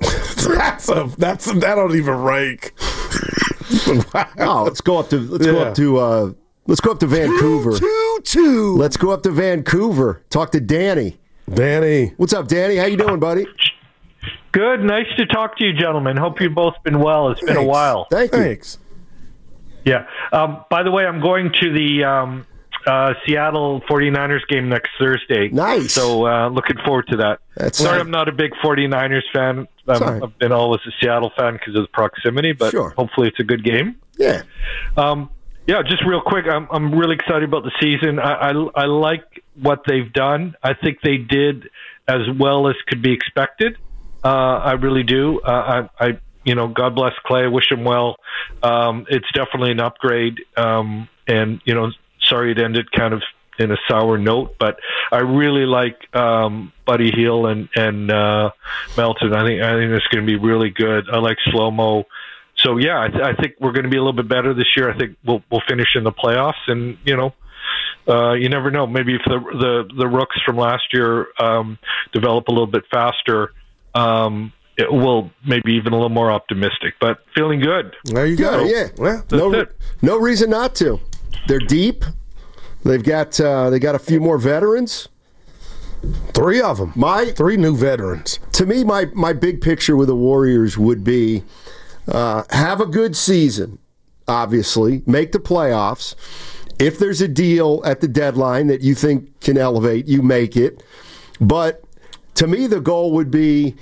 that's a that's a, that don't even rank. Wow. Oh, let's go up to let's Yeah. go up to uh, let's go up to Vancouver. Two, two. Let's go up to Vancouver. Talk to Danny. Danny, what's up, Danny? How you doing, buddy? Good. Nice to talk to you, gentlemen. Hope you've both been well. It's been a while. Thank you. Thanks. Yeah. Um, by the way, I'm going to the um, uh, Seattle 49ers game next Thursday. Nice. So uh, looking forward to that. That's Sorry, nice. I'm not a big 49ers fan. Um, all right. I've been always a Seattle fan because of the proximity, but Sure. hopefully it's a good game. Yeah. Um, yeah, just real quick, I'm I'm really excited about the season. I, I I like what they've done. I think they did as well as could be expected. Uh, I really do. Uh, I, I you know, God bless Clay. I wish him well. Um, it's definitely an upgrade. Um, and you know, sorry it ended kind of in a sour note, but I really like um, Buddy Hield and and uh, Melton. I think I think it's going to be really good. I like Slow-Mo. So yeah, I, th- I think we're going to be a little bit better this year. I think we'll we'll finish in the playoffs, and you know, uh, you never know. Maybe if the the, the rooks from last year um, develop a little bit faster, um, it will maybe even a little more optimistic. But feeling good. There you Good, go. yeah. Well, no, it. no reason not to. They're deep. They've got uh, they got a few more veterans. Three of them. My three new veterans. To me, my my big picture with the Warriors would be uh, have a good season. Obviously, make the playoffs. If there's a deal at the deadline that you think can elevate, you make it. But to me, the goal would be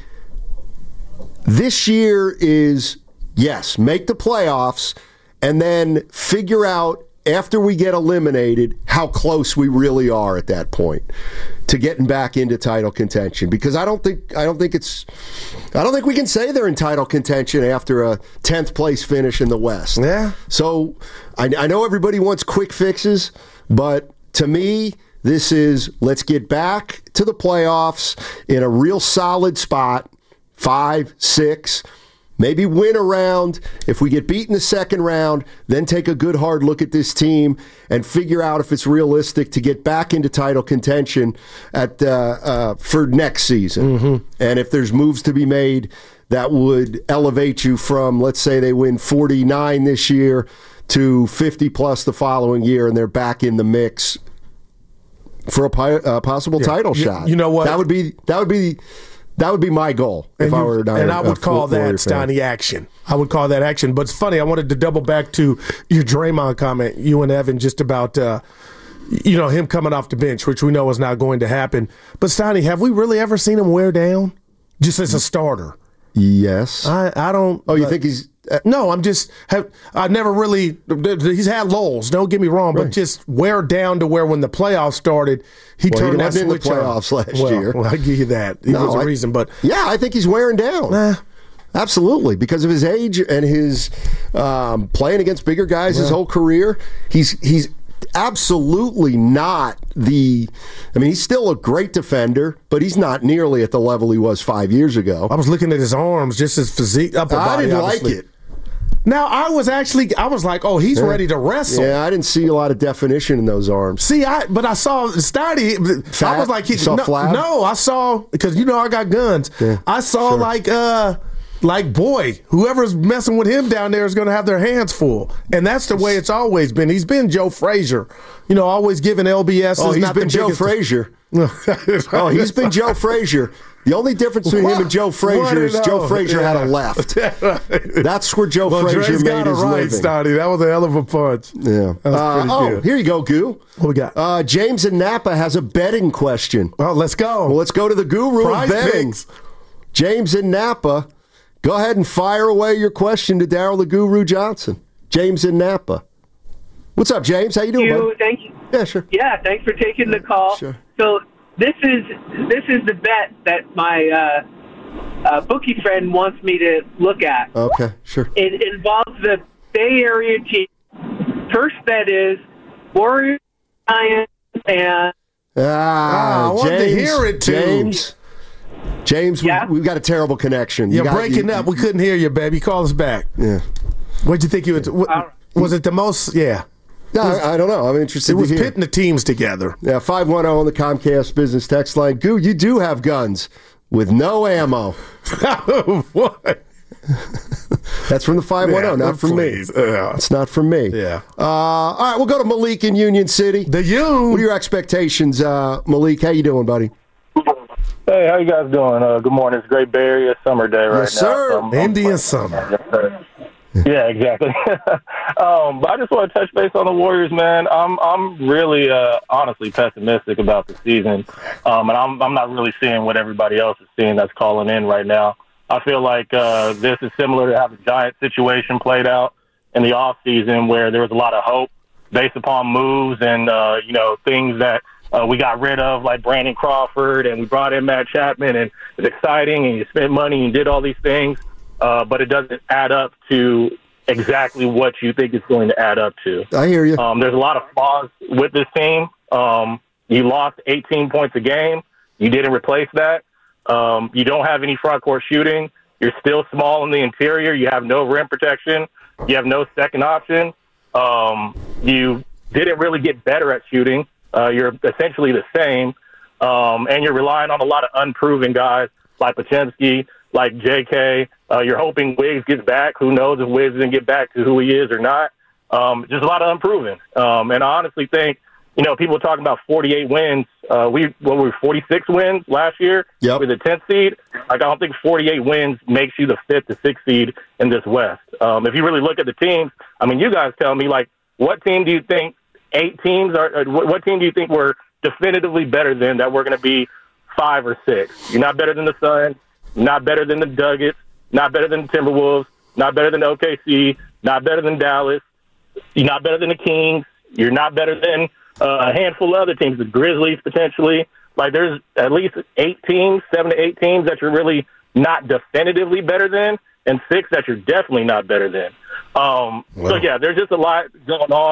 this year is, yes, make the playoffs and then figure out after we get eliminated how close we really are at that point to getting back into title contention. Because I don't think I don't think it's I don't think we can say they're in title contention after a tenth place finish in the West. Yeah. So I, I know everybody wants quick fixes, but to me, This is let's get back to the playoffs in a real solid spot, five, six, maybe win a round. If we get beat in the second round, then take a good hard look at this team and figure out if it's realistic to get back into title contention at uh, uh, for next season. Mm-hmm. And if there's moves to be made that would elevate you from, let's say they win forty-nine this year to fifty plus the following year, and they're back in the mix for a pi- uh, possible Yeah. title You- shot. you know what? That would be that would be that would be my goal if And I you- were. Not and a- I a would call Warrior that fan. Stoney action. I would call that action. But it's funny. I wanted to double back to your Draymond comment, you and Evan, just about uh, you know him coming off the bench, which we know is not going to happen. But Stoney, have we really ever seen him wear down just as a starter? Yes. I, I don't. Oh, you uh, think he's? Uh, no, I'm just. Have, I've never really. He's had lulls. Don't get me wrong, but Right. just wear down to where when the playoffs started, he Well, he turned that wasn't in the switch on. playoffs last Well, year. Well, I give you that. He No, was a I- reason, but Yeah, I think he's wearing down. Nah. Absolutely, because of his age and his um, playing against bigger guys his Yeah. whole career. He's he's absolutely not the. I mean, he's still a great defender, but he's not nearly at the level he was five years ago. I was looking at his arms, just his physique, upper I body. didn't obviously. like it. Now I was actually, I was like, oh, he's Yeah. ready to wrestle. Yeah, I didn't see a lot of definition in those arms. See, I but I saw Stoney. I Fat? was like, he, You saw no, flab? no, I saw because you know I got guns. Yeah, I saw sure. like uh. Like, boy, whoever's messing with him down there is going to have their hands full. And that's the way it's always been. He's been Joe Frazier. You know, always giving L B S. Oh, he's not been the Joe biggest- Frazier. Oh, he's been Joe Frazier. The only difference between him and Joe What Frazier is did Joe know? Frazier Yeah. had a left. That's where Joe Well, Frazier Dre's made got it his right, living. Stoney. That was a hell of a punch. Yeah. That was Uh, pretty oh, good. here you go, Goo. What we got? Uh, James in Napa has a betting question. Oh, let's go. Well, let's go to the guru Prize of betting. Picks. James in Napa, go ahead and fire away your question to Daryl the Guru Johnson. James in Napa. What's up, James? How you doing, you, bud? thank you. Yeah, sure. Yeah, thanks for taking the call. Sure. So this is this is the bet that my uh, uh, bookie friend wants me to look at. Okay, sure. It involves the Bay Area team. First bet is Warriors, Giants, and Ah, I wanted James, to hear it, too. James, James, we, Yeah? we've got a terrible connection. You You're got- breaking you- up. We couldn't hear you, baby. Call us back. Yeah. What'd you think you was? What, was it the most? Yeah. No, I, I don't know. I'm interested It was to hear. pitting the teams together. Yeah, five one zero on the Comcast business text line. Goo, you do have guns with no ammo. What? That's from the five one zero, Yeah, not from please. me. Yeah. It's not from me. Yeah. Uh, all right, we'll go to Malik in Union City. The Union. What are your expectations, uh, Malik? How you doing, buddy? Hey, how you guys doing? Uh, good morning. It's a great Bay Area summer day right Yes, now. sir. So I'm- Indian summer. Yes, sir. Yeah, exactly. um, but I just want to touch base on the Warriors, man. I'm I'm really, uh, honestly pessimistic about the season, um, and I'm I'm not really seeing what everybody else is seeing that's calling in right now. I feel like uh, this is similar to how the Giants situation played out in the off season, where there was a lot of hope based upon moves and uh, you know things that uh, we got rid of, like Brandon Crawford, and we brought in Matt Chapman, and it's exciting, and you spent money and did all these things. Uh, but it doesn't add up to exactly what you think it's going to add up to. I hear you. Um, there's a lot of flaws with this team. Um, you lost eighteen points a game. You didn't replace that. Um, you don't have any front court shooting. You're still small in the interior. You have no rim protection. You have no second option. Um, you didn't really get better at shooting. Uh, you're essentially the same. Um, and you're relying on a lot of unproven guys like Pachinski, like J K. Uh, you're hoping Wiggs gets back. Who knows if Wiggs can get back to who he is or not. Um, just a lot of unproven. Um, and I honestly think, you know, people talking about forty-eight wins. Uh, we what were we, forty-six wins last year Yep. with the tenth seed. Like, I don't think forty-eight wins makes you the fifth to sixth seed in this West. Um, if you really look at the teams, I mean, you guys tell me, like, what team do you think eight teams are? Uh, what, what team do you think we're definitively better than that we're going to be five or six? You're not better than the Suns. Not better than the Nuggets. Not better than the Timberwolves. Not better than O K C. Not better than Dallas. You're not better than the Kings. You're not better than uh, a handful of other teams, the Grizzlies potentially. Like, there's at least eight teams, seven to eight teams that you're really not definitively better than, and six that you're definitely not better than. Um, Wow. So, yeah, there's just a lot going on.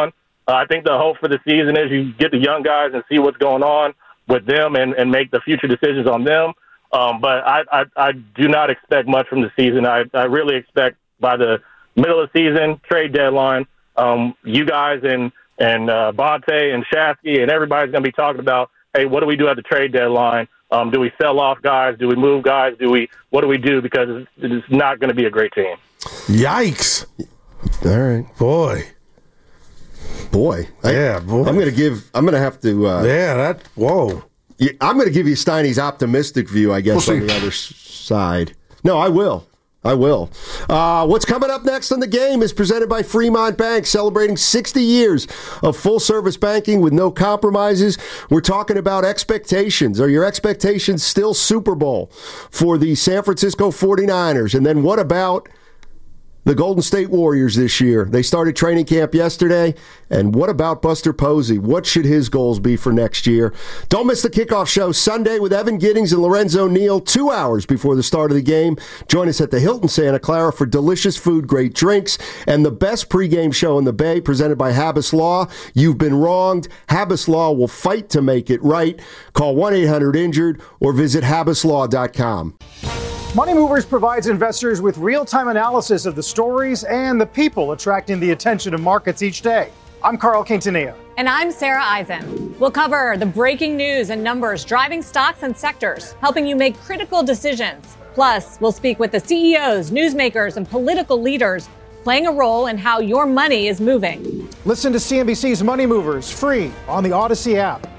Uh, I think the hope for the season is you get the young guys and see what's going on with them and, and make the future decisions on them. Um, but I, I, I do not expect much from the season. I, I really expect by the middle of the season, trade deadline, um, you guys and, and uh, Bonte and Shasky and everybody's going to be talking about, hey, what do we do at the trade deadline? Um, do we sell off guys? Do we move guys? Do we? What do we do? Because it's, it's not going to be a great team. Yikes! All right, boy, boy. I, yeah, boy. I'm going to give. I'm going to have to. Uh, yeah, that. Whoa. Yeah, I'm going to give you Steiny's optimistic view, I guess, We'll on the other s- side. No, I will. I will. Uh, what's coming up next on The Game is presented by Fremont Bank, celebrating sixty years of full-service banking with no compromises. We're talking about expectations. Are your expectations still Super Bowl for the San Francisco forty-niners? And then what about the Golden State Warriors this year? They started training camp yesterday. And what about Buster Posey? What should his goals be for next year? Don't miss the kickoff show Sunday with Evan Giddings and Lorenzo Neal, two hours before the start of the game. Join us at the Hilton Santa Clara for delicious food, great drinks, and the best pregame show in the Bay, presented by Habas Law. You've been wronged. Habas Law will fight to make it right. Call one eight hundred injured or visit habas law dot com. Money Movers provides investors with real-time analysis of the stories and the people attracting the attention of markets each day. I'm Carl Quintanilla. And I'm Sarah Eisen. We'll cover the breaking news and numbers driving stocks and sectors, helping you make critical decisions. Plus, we'll speak with the C E Os, newsmakers, and political leaders playing a role in how your money is moving. Listen to C N B C's Money Movers free on the Odyssey app.